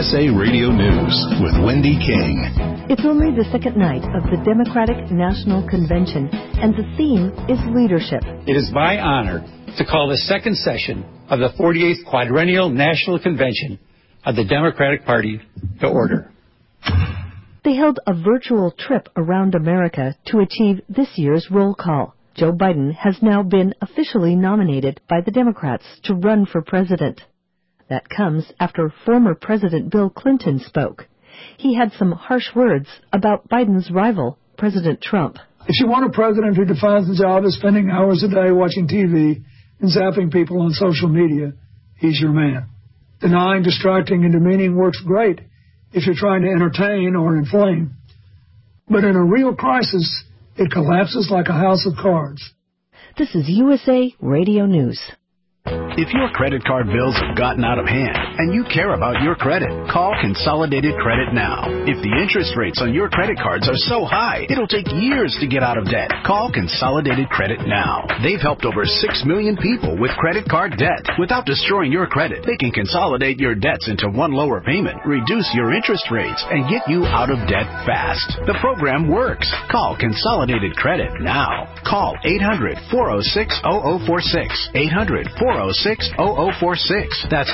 USA Radio News with Wendy King. It's only the second night of the Democratic National Convention, and the theme is leadership. It is my honor to call the second session of the 48th Quadrennial National Convention of the Democratic Party to order. They held a virtual trip around America to achieve this year's roll call. Joe Biden has now been officially nominated by the Democrats to run for president. That comes after former President Bill Clinton spoke. He had some harsh words about Biden's rival, President Trump. If you want a president who defines the job as spending hours a day watching TV and zapping people on social media, he's your man. Denying, distracting, and demeaning works great if you're trying to entertain or inflame. But in a real crisis, it collapses like a house of cards. This is USA Radio News. If your credit card bills have gotten out of hand and you care about your credit, call Consolidated Credit now. If the interest rates on your credit cards are so high, it'll take years to get out of debt. Call Consolidated Credit now. They've helped over 6 million people with credit card debt. Without destroying your credit, they can consolidate your debts into one lower payment, reduce your interest rates, and get you out of debt fast. The program works. Call Consolidated Credit now. Call 800-406-0046. 800-406-0046. That's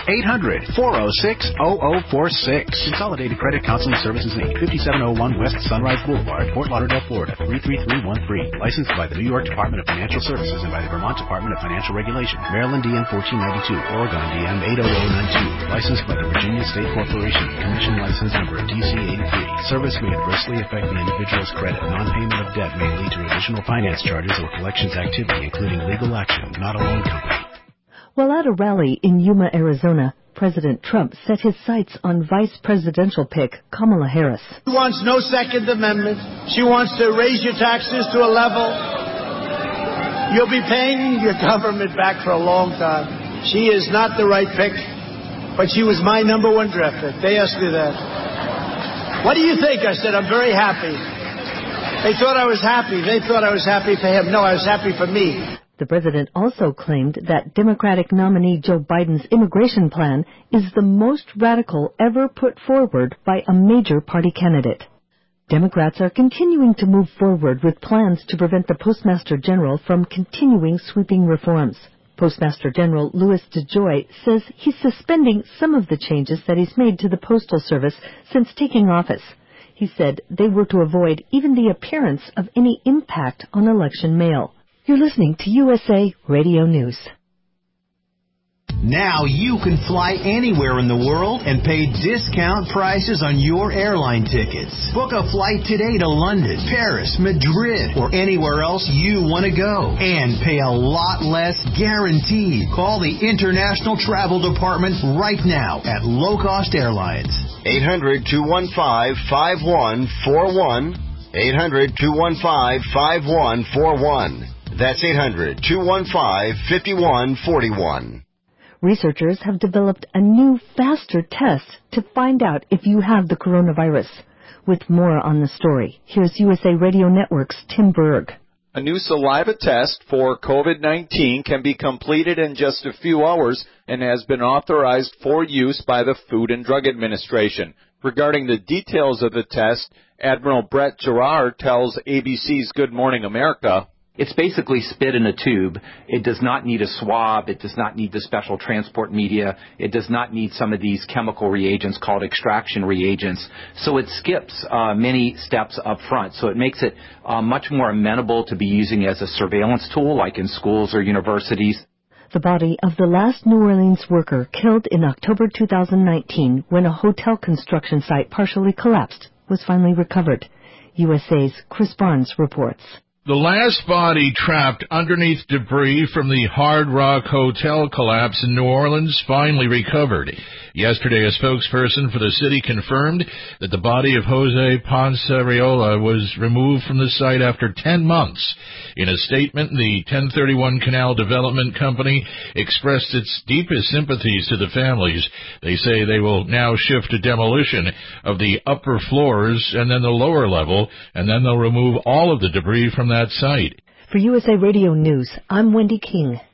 800-406-0046. Consolidated Credit Counseling Services, Inc., 5701 West Sunrise Boulevard, Fort Lauderdale, Florida, 33313. Licensed by the New York Department of Financial Services and by the Vermont Department of Financial Regulation. Maryland DM 1492, Oregon DM 80092. Licensed by the Virginia State Corporation. Commission license number DC 83. Service may adversely affect the individual's credit. Non-payment of debt may lead to additional finance charges or collections activity, including legal action, not a loan company. While at a rally in Yuma, Arizona, President Trump set his sights on vice presidential pick Kamala Harris. She wants no Second Amendment. She wants to raise your taxes to a level you'll be paying your government back for a long time. She is not the right pick, but she was my number one draft pick. They asked me that. What do you think? I said, I'm very happy. They thought I was happy. They thought I was happy for him. No, I was happy for me. The president also claimed that Democratic nominee Joe Biden's immigration plan is the most radical ever put forward by a major party candidate. Democrats are continuing to move forward with plans to prevent the Postmaster General from continuing sweeping reforms. Postmaster General Louis DeJoy says he's suspending some of the changes that he's made to the Postal Service since taking office. He said they were to avoid even the appearance of any impact on election mail. You're listening to USA Radio News. Now you can fly anywhere in the world and pay discount prices on your airline tickets. Book a flight today to London, Paris, Madrid, or anywhere else you want to go. And pay a lot less guaranteed. Call the International Travel Department right now at Low Cost Airlines. 800-215-5141. 800-215-5141. That's 800-215-5141. Researchers have developed a new, faster test to find out if you have the coronavirus. With more on the story, here's USA Radio Network's Tim Berg. A new saliva test for COVID-19 can be completed in just a few hours and has been authorized for use by the Food and Drug Administration. Regarding the details of the test, Admiral Brett Gerard tells ABC's Good Morning America, it's basically spit in a tube. It does not need a swab. It does not need the special transport media. It does not need some of these chemical reagents called extraction reagents. So it skips many steps up front. So it makes it much more amenable to be using as a surveillance tool, like in schools or universities. The body of the last New Orleans worker killed in October 2019 when a hotel construction site partially collapsed was finally recovered. USA's Chris Barnes reports. The last body trapped underneath debris from the Hard Rock Hotel collapse in New Orleans finally recovered. Yesterday, a spokesperson for the city confirmed that the body of Jose Ponce-Arreola was removed from the site after 10 months. In a statement, the 1031 Canal Development Company expressed its deepest sympathies to the families. They say they will now shift to demolition of the upper floors and then the lower level, and then they'll remove all of the debris from that site. For USA Radio News, I'm Wendy King.